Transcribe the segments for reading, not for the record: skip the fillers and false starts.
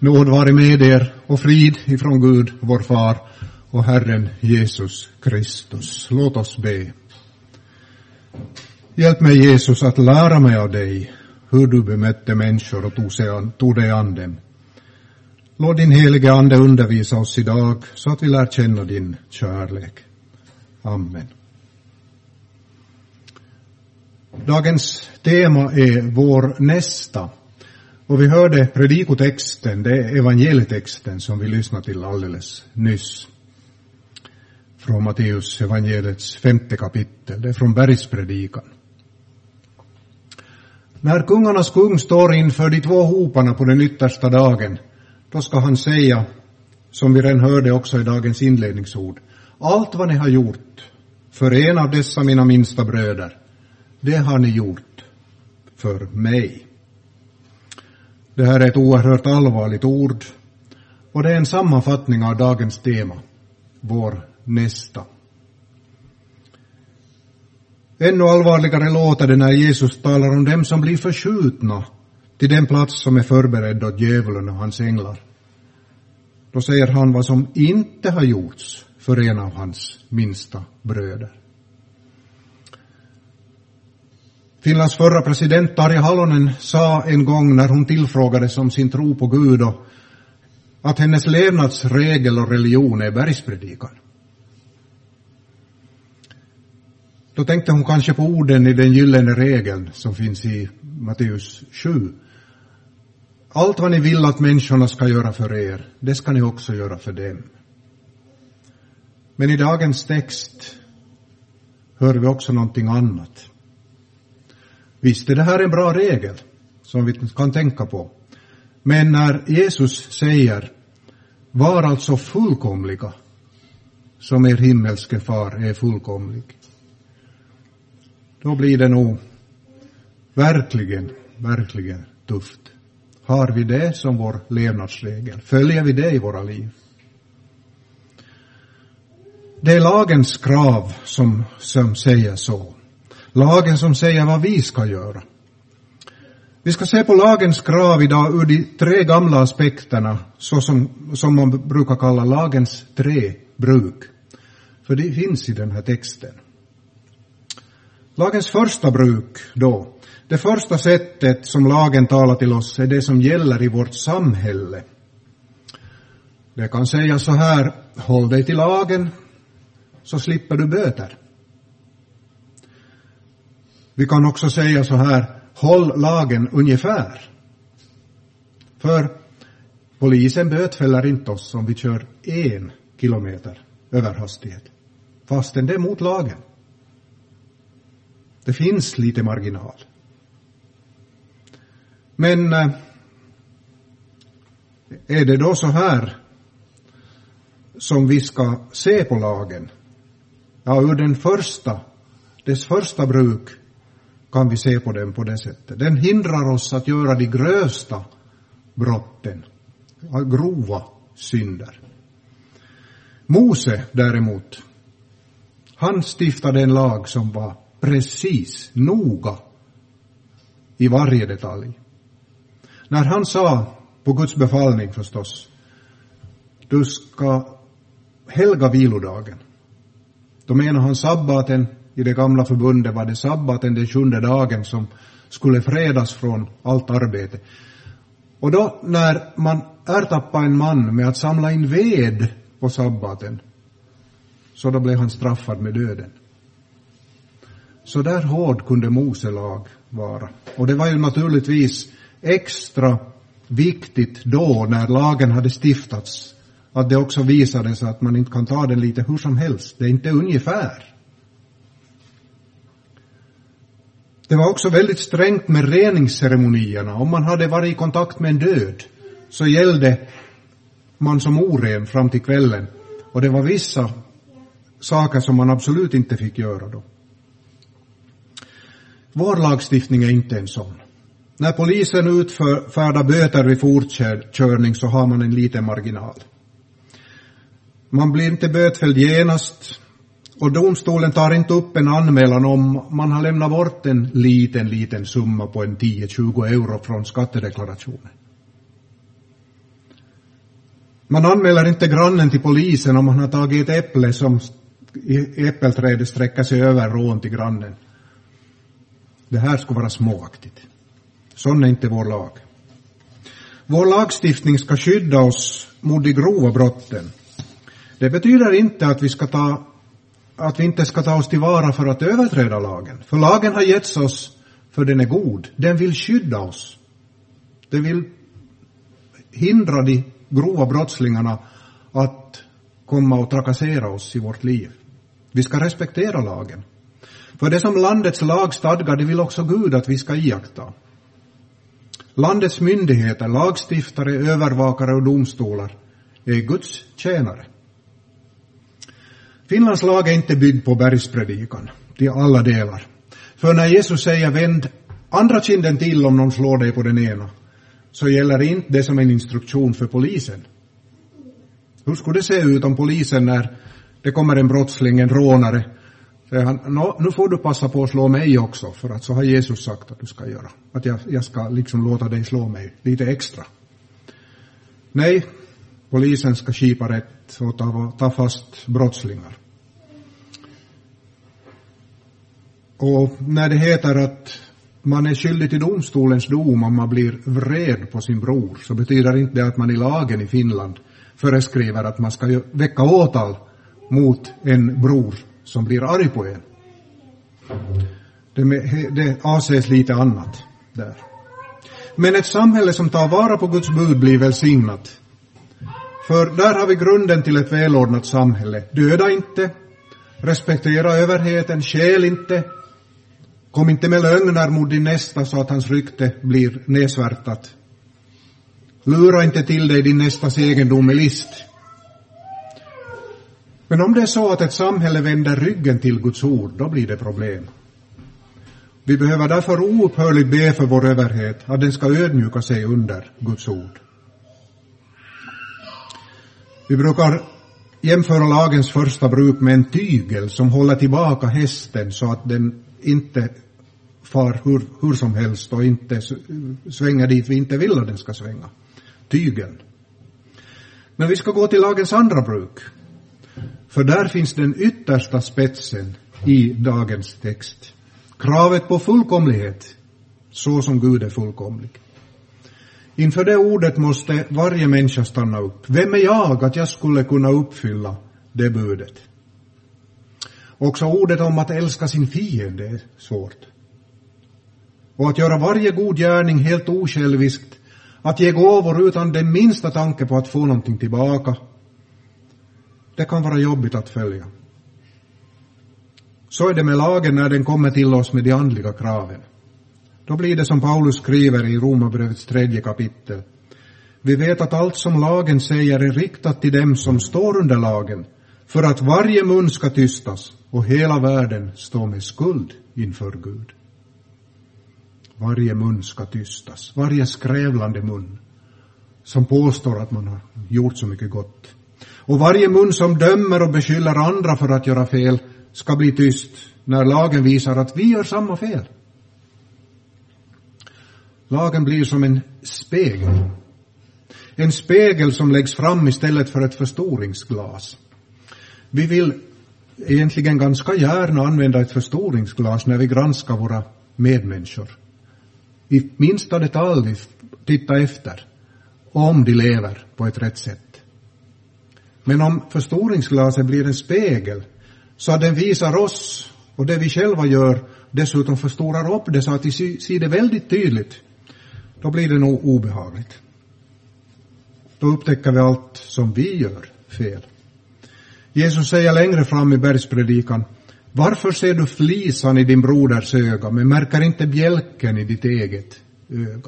Nåd vare med er och frid ifrån Gud, vår far och Herren Jesus Kristus. Låt oss be. Hjälp mig, Jesus, att lära mig av dig hur du bemötte människor och tog dig an dem. Låt din helige ande undervisa oss idag så att vi lär känna din kärlek. Amen. Dagens tema är vår nästa. Och vi hörde predikotexten, det är evangelietexten som vi lyssnade till alldeles nyss. Från Matteus evangeliets 5:e kapitel, det är från bergspredikan. När kungarnas kung står inför de två hoparna på den yttersta dagen, då ska han säga, som vi redan hörde också i dagens inledningsord: allt vad ni har gjort för en av dessa mina minsta bröder, det har ni gjort för mig. Det här är ett oerhört allvarligt ord, och det är en sammanfattning av dagens tema, vår nästa. Ännu allvarligare låter det när Jesus talar om dem som blir förskjutna till den plats som är förberedd åt djävulen och hans änglar. Då säger han vad som inte har gjorts för en av hans minsta bröder. Finlands förra president Tarja Halonen sa en gång när hon tillfrågades om sin tro på Gud och att hennes levnadsregel och religion är bergspredikan. Då tänkte hon kanske på orden i den gyllene regeln som finns i Matteus 7. Allt vad ni vill att människorna ska göra för er, det ska ni också göra för dem. Men i dagens text hör vi också någonting annat. Visst är det här en bra regel som vi kan tänka på. Men när Jesus säger: var alltså fullkomliga som er himmelske far är fullkomlig, då blir det nog verkligen tufft. Har vi det som vår levnadsregel? Följer vi det i våra liv? Det är lagens krav som säger så. Lagen som säger vad vi ska göra. Vi ska se på lagens krav idag ur de 3 gamla aspekterna, som man brukar kalla lagens 3 bruk. För det finns i den här texten. Lagens första bruk då. Det första sättet som lagen talar till oss är det som gäller i vårt samhälle. Det kan säga så här: håll dig till lagen så slipper du böter. Vi kan också säga så här: håll lagen ungefär. För polisen bötfäller inte oss om vi kör 1 kilometer över hastighet, fastän det är mot lagen. Det finns lite marginal. Men är det då så här som vi ska se på lagen? Ja, ur dess första bruk kan vi se på den på det sättet. Den hindrar oss att göra de grövsta brotten, grova synder. Mose däremot, han stiftade en lag som var precis, noga i varje detalj. När han sa, på Guds befallning förstås, du ska helga vilodagen, då menar han sabbaten. I det gamla förbundet var det sabbaten, den 7:e dagen, som skulle fredas från allt arbete. Och då när man ertappade en man med att samla in ved på sabbaten, så då blev han straffad med döden. Så där hård kunde Mose lag vara. Och det var ju naturligtvis extra viktigt då, när lagen hade stiftats, att det också visade sig att man inte kan ta den lite hur som helst. Det är inte ungefär. Det var också väldigt strängt med reningsceremonierna. Om man hade varit i kontakt med en död, så gällde man som oren fram till kvällen. Och det var vissa saker som man absolut inte fick göra då. Vår lagstiftning är inte en sån. När polisen utfärdar böter vid fortkörning så har man en liten marginal. Man blir inte bötfälld genast, och domstolen tar inte upp en anmälan om man har lämnat bort en liten summa på en 10-20 euro från skattedeklarationen. Man anmäler inte grannen till polisen om han har tagit ett äpple som i äppelträdet sträcker sig över rån till grannen. Det här ska vara småaktigt. Sån är inte vår lag. Vår lagstiftning ska skydda oss mot de grova brotten. Det betyder inte att vi inte ska ta oss tillvara för att överträda lagen. För lagen har getts oss för den är god. Den vill skydda oss. Den vill hindra de grova brottslingarna att komma och trakassera oss i vårt liv. Vi ska respektera lagen. För det som landets lag stadgar, det vill också Gud att vi ska iaktta. Landets myndigheter, lagstiftare, övervakare och domstolar är Guds tjänare. Finlands lag är inte byggd på bergspredikan till alla delar. För när Jesus säger vänd andra kinden till om någon slår dig på den ena, så gäller inte det som en instruktion för polisen. Hur skulle det se ut om polisen, när det kommer en brottsling, en rånare, säger han, nu får du passa på att slå mig också, för att så har Jesus sagt att du ska göra. Att jag ska liksom låta dig slå mig lite extra. Nej, polisen ska skipa rätt och ta fast brottslingar. Och när det heter att man är skyldig till domstolens dom om man blir vred på sin bror, så betyder inte det att man i lagen i Finland föreskriver att man ska väcka åtal mot en bror som blir arg på en. Det avses lite annat där. Men ett samhälle som tar vara på Guds bud blir välsignat. För där har vi grunden till ett välordnat samhälle. Döda inte, respektera överheten, skäl inte, kom inte med lögner mot din nästa så att hans rykte blir nedsvärtat. Lura inte till dig din nästas egendom med list. Men om det är så att ett samhälle vänder ryggen till Guds ord, då blir det problem. Vi behöver därför oupphörligt be för vår överhet att den ska ödmjuka sig under Guds ord. Vi brukar jämföra lagens första bruk med en tygel som håller tillbaka hästen så att den inte far hur som helst och inte svänger dit vi inte vill att den ska svänga. Tygeln. Men vi ska gå till lagens andra bruk. För där finns den yttersta spetsen i dagens text. Kravet på fullkomlighet, så som Gud är fullkomlig. Inför det ordet måste varje människa stanna upp. Vem är jag att jag skulle kunna uppfylla det budet? Också ordet om att älska sin fiende är svårt. Och att göra varje god gärning helt osjälviskt, att ge gåvor utan den minsta tanke på att få någonting tillbaka, det kan vara jobbigt att följa. Så är det med lagen när den kommer till oss med de andliga kraven. Då blir det som Paulus skriver i Romarbrevets 3 kapitel. Vi vet att allt som lagen säger är riktat till dem som står under lagen, för att varje mun ska tystas och hela världen står med skuld inför Gud. Varje mun ska tystas, varje skrävlande mun som påstår att man har gjort så mycket gott. Och varje mun som dömer och beskyller andra för att göra fel ska bli tyst när lagen visar att vi gör samma fel. Lagen blir som en spegel. En spegel som läggs fram istället för ett förstoringsglas. Vi vill egentligen ganska gärna använda ett förstoringsglas när vi granskar våra medmänniskor. I minsta detalj titta efter om de lever på ett rätt sätt. Men om förstoringsglaset blir en spegel så att den visar oss och det vi själva gör, dessutom förstorar upp det så att vi ser det väldigt tydligt, då blir det nog obehagligt. Då upptäcker vi allt som vi gör fel. Jesus säger längre fram i bergspredikan: varför ser du flisan i din broders öga men märker inte bjälken i ditt eget öga?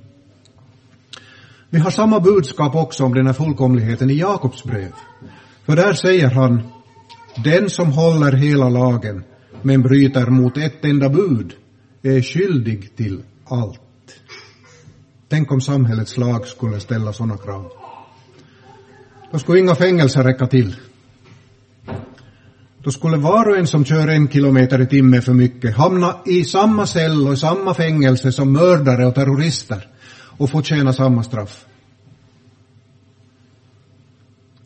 Vi har samma budskap också om den här fullkomligheten i Jakobs brev. För där säger han: den som håller hela lagen men bryter mot ett enda bud är skyldig till allt. Tänk om samhällets lag skulle ställa sådana krav. Då skulle inga fängelser räcka till. Då skulle var och en som kör 1 kilometer i timmen för mycket hamna i samma cell och i samma fängelse som mördare och terrorister och få tjäna samma straff.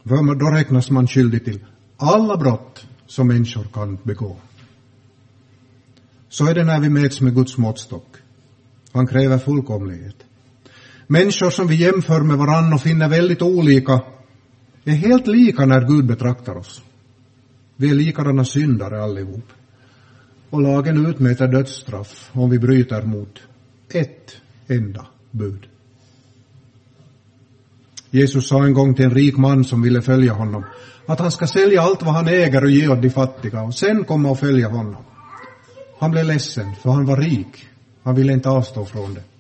För då räknas man skyldig till alla brott som människor kan begå. Så är det när vi mäts med Guds måttstock. Han kräver fullkomlighet. Människor som vi jämför med varann och finner väldigt olika är helt lika när Gud betraktar oss. Vi är likadana syndare allihop. Och lagen utmäter dödsstraff om vi bryter mot ett enda bud. Jesus sa en gång till en rik man som ville följa honom att han ska sälja allt vad han äger och ge åt de fattiga och sen komma och följa honom. Han blev ledsen för han var rik. Han ville inte avstå från det.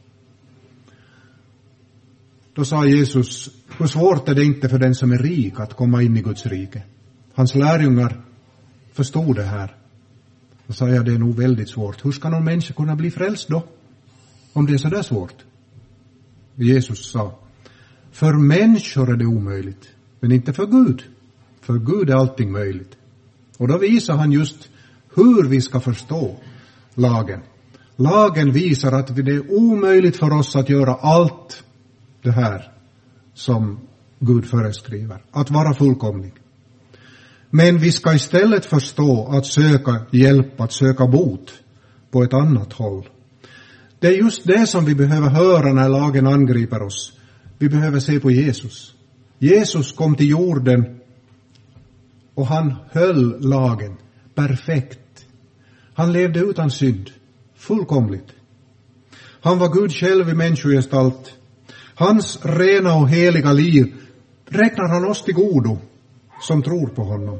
Då sa Jesus, hur svårt är det inte för den som är rik att komma in i Guds rike? Hans lärjungar förstod det här. Då sa jag, det är nog väldigt svårt. Hur ska någon människa kunna bli frälst då? Om det är så där svårt. Jesus sa, för människor är det omöjligt, men inte för Gud. För Gud är allting möjligt. Och då visar han just hur vi ska förstå lagen. Lagen visar att det är omöjligt för oss att göra allt det här som Gud föreskriver. Att vara fullkomlig. Men vi ska istället förstå att söka hjälp, att söka bot på ett annat håll. Det är just det som vi behöver höra när lagen angriper oss. Vi behöver se på Jesus. Jesus kom till jorden och han höll lagen perfekt. Han levde utan synd, fullkomligt. Han var Gud själv i människogestalt. Hans rena och heliga liv räknar han oss till godo som tror på honom.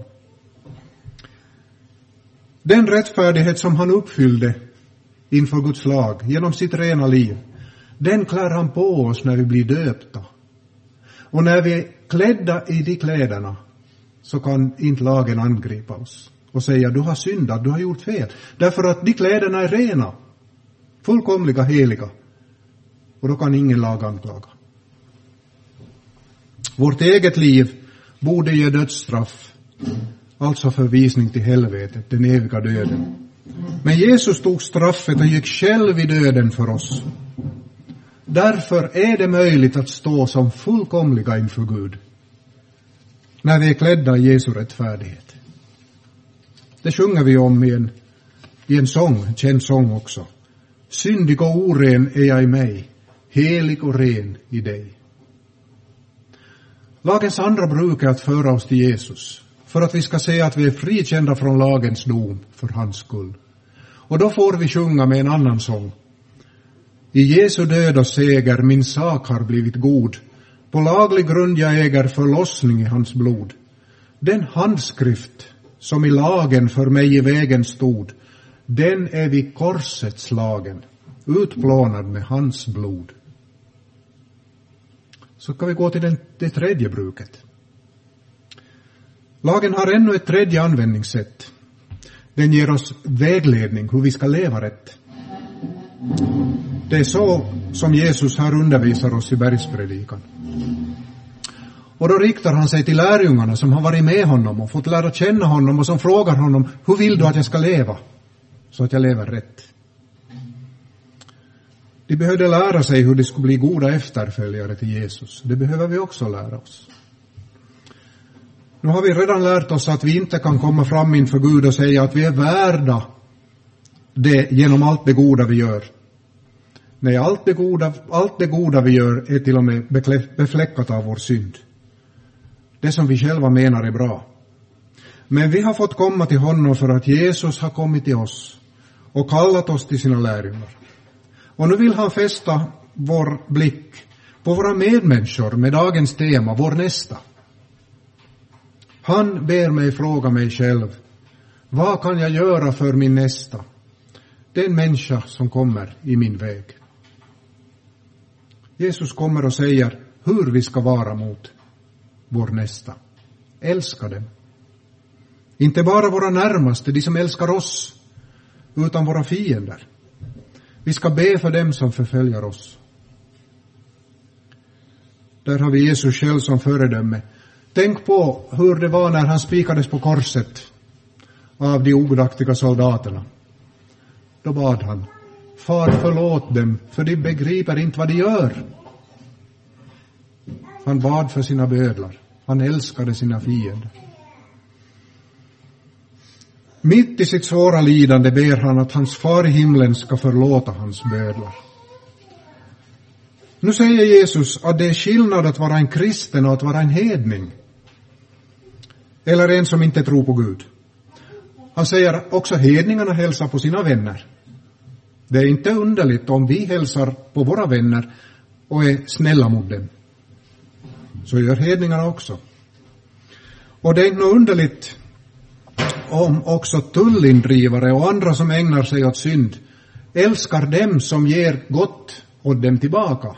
Den rättfärdighet som han uppfyllde inför Guds lag genom sitt rena liv, den klär han på oss när vi blir döpta. Och när vi är klädda i de kläderna så kan inte lagen angripa oss och säga du har syndat, du har gjort fel. Därför att de kläderna är rena, fullkomliga, heliga. Och då kan ingen lag anklaga. Vårt eget liv borde ge dödsstraff, alltså förvisning till helvetet, den eviga döden. Men Jesus tog straffet och gick själv i döden för oss. Därför är det möjligt att stå som fullkomliga inför Gud när vi är klädda i Jesu rättfärdighet. Det sjunger vi om i en sång, en känd sång också. Syndig och oren är jag i mig, helig och ren i dig. Lagens andra bruk är att föra oss till Jesus, för att vi ska se att vi är frikända från lagens dom för hans skull. Och då får vi sjunga med en annan sång. I Jesu död och seger min sak har blivit god. På laglig grund jag äger förlossning i hans blod. Den handskrift som i lagen för mig i vägen stod, den är vid korset slagen, utplånad med hans blod. Så ska vi gå till det tredje bruket. Lagen har ännu ett tredje användningssätt. Den ger oss vägledning hur vi ska leva rätt. Det är så som Jesus här undervisar oss i bergspredikan. Och då riktar han sig till lärjungarna som har varit med honom och fått lära känna honom och som frågar honom, hur vill du att jag ska leva? Så att jag lever rätt. De behövde lära sig hur de skulle bli goda efterföljare till Jesus. Det behöver vi också lära oss. Nu har vi redan lärt oss att vi inte kan komma fram inför Gud och säga att vi är värda det genom allt det goda vi gör. Nej, allt det goda vi gör är till och med befläckat av vår synd. Det som vi själva menar är bra. Men vi har fått komma till honom för att Jesus har kommit till oss och kallat oss till sina lärjungar. Och nu vill han fästa vår blick på våra medmänniskor med dagens tema, vår nästa. Han ber mig fråga mig själv, vad kan jag göra för min nästa? Den människa som kommer i min väg. Jesus kommer och säger hur vi ska vara mot vår nästa. Älska dem. Inte bara våra närmaste, de som älskar oss, utan våra fiender. Vi ska be för dem som förföljer oss. Där har vi Jesus själv som föredöme. Tänk på hur det var när han spikades på korset av de ogudaktiga soldaterna. Då bad han, far förlåt dem, för de begriper inte vad de gör. Han bad för sina bödlar. Han älskade sina fiender. Mitt i sitt svåra lidande ber han att hans far i himlen ska förlåta hans bödlar. Nu säger Jesus att det är skillnad att vara en kristen och att vara en hedning. Eller en som inte tror på Gud. Han säger också hedningarna hälsar på sina vänner. Det är inte underligt om vi hälsar på våra vänner och är snälla mot dem. Så gör hedningarna också. Och det är inte underligt om också tullindrivare och andra som ägnar sig åt synd älskar dem som ger gott åt dem tillbaka.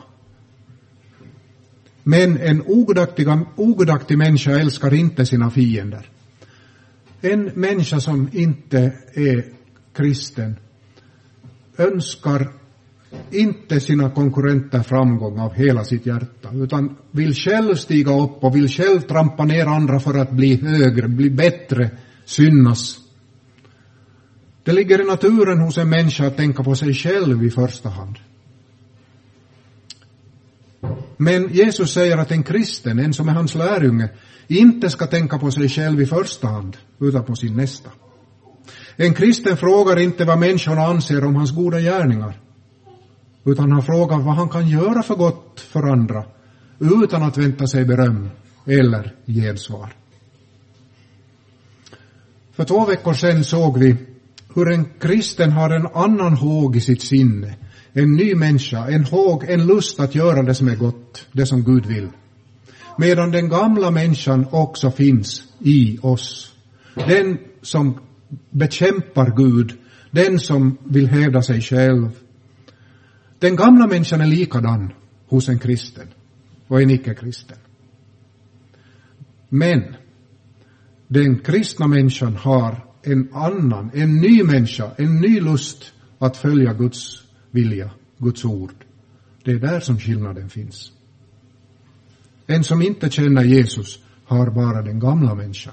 Men en ogudaktig människa älskar inte sina fiender. En människa som inte är kristen önskar inte sina konkurrenter framgång av hela sitt hjärta, utan vill själv stiga upp och vill själv trampa ner andra för att bli högre, bli bättre, synas. Det ligger i naturen hos en människa att tänka på sig själv i första hand. Men Jesus säger att en kristen, en som är hans lärjunge, inte ska tänka på sig själv i första hand, utan på sin nästa. En kristen frågar inte vad människorna anser om hans goda gärningar, utan han frågar vad han kan göra för gott för andra, utan att vänta sig beröm eller gensvar. För 2 veckor sedan såg vi hur en kristen har en annan håg i sitt sinne, en ny människa, en håg, en lust att göra det som är gott, det som Gud vill. Medan den gamla människan också finns i oss. Den som bekämpar Gud, den som vill hävda sig själv. Den gamla människan är likadan hos en kristen och en icke-kristen. Men den kristna människan har en ny människa, en ny lust att följa Guds vilja, Guds ord. Det är där som skillnaden finns. En som inte känner Jesus har bara den gamla människan.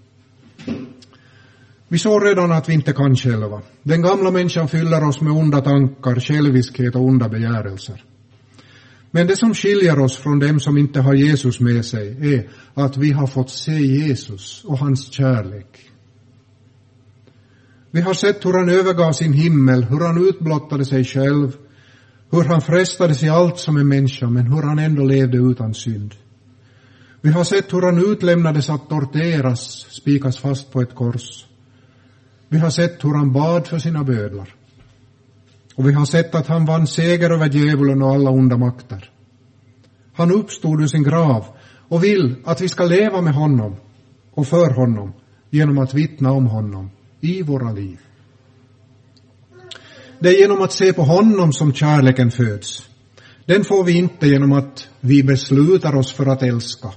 Vi såg redan att vi inte kan själva. Den gamla människan fyller oss med onda tankar, själviskhet och onda begärelser. Men det som skiljer oss från dem som inte har Jesus med sig är att vi har fått se Jesus och hans kärlek. Vi har sett hur han övergav sin himmel, hur han utblottade sig själv, hur han frestades i allt som en människa, men hur han ändå levde utan synd. Vi har sett hur han utlämnades att torteras, spikas fast på ett kors. Vi har sett hur han bad för sina bödlar. Och vi har sett att han vann seger över djävulen och alla onda makter. Han uppstod ur sin grav och vill att vi ska leva med honom och för honom genom att vittna om honom i våra liv. Det är genom att se på honom som kärleken föds. Den får vi inte genom att vi beslutar oss för att älska.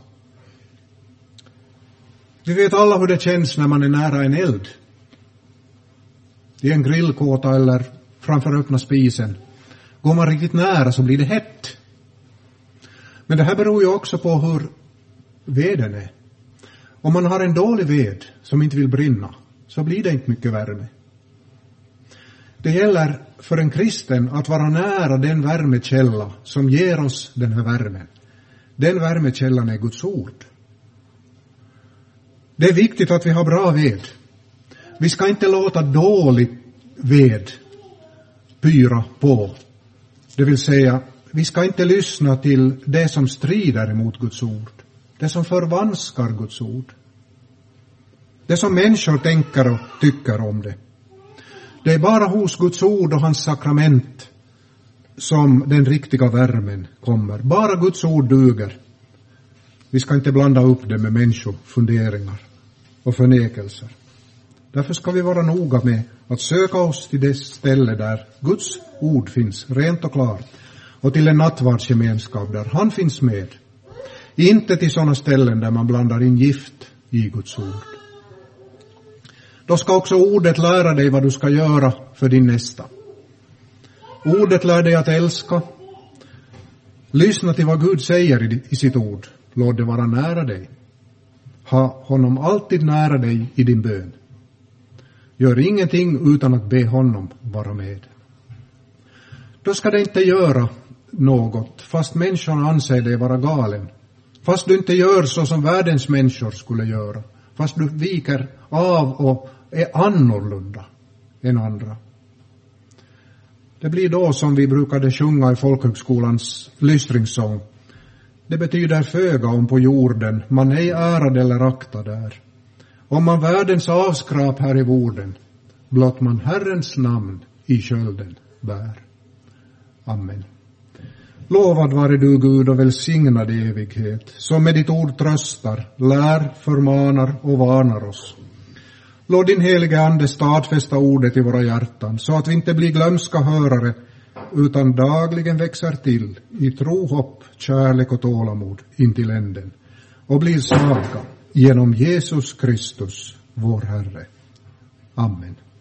Vi vet alla hur det känns när man är nära en eld. I en grillkåta eller framför öppna spisen. Går man riktigt nära så blir det hett. Men det här beror ju också på hur veden är. Om man har en dålig ved som inte vill brinna så blir det inte mycket värme. Det gäller för en kristen att vara nära den värmekälla som ger oss den här värmen. Den värmekällan är Guds ord. Det är viktigt att vi har bra ved. Vi ska inte låta dålig ved pyra på. Det vill säga, vi ska inte lyssna till det som strider emot Guds ord. Det som förvanskar Guds ord. Det som människor tänker och tycker om det. Det är bara hos Guds ord och hans sakrament som den riktiga värmen kommer. Bara Guds ord duger. Vi ska inte blanda upp det med människofunderingar och förnekelser. Därför ska vi vara noga med att söka oss till det ställe där Guds ord finns rent och klart. Och till en nattvardsgemenskap där han finns med. Inte till sådana ställen där man blandar in gift i Guds ord. Då ska också ordet lära dig vad du ska göra för din nästa. Ordet lär dig att älska. Lyssna till vad Gud säger i sitt ord. Låt det vara nära dig. Ha honom alltid nära dig i din bön. Gör ingenting utan att be honom vara med. Då ska det inte göra något, fast människan anser dig vara galen, Fast du inte gör så som världens människor skulle göra. Fast du viker av och är annorlunda än andra. Det blir då som vi brukade sjunga i folkhögskolans lystringssång. Det betyder föga om på jorden man ej ärad eller aktad är. Om man världens avskrap här i vorden, blott man Herrens namn i skölden bär. Amen. Lovad vare du, Gud, och välsignad i evighet, som med ditt ord tröstar, lär, förmanar och varnar oss. Låt din helige ande stadfästa ordet i våra hjärtan, så att vi inte blir glömska hörare, utan dagligen växer till i tro, hopp, kärlek och tålamod intill änden, och blir saliga genom Jesus Kristus, vår Herre. Amen.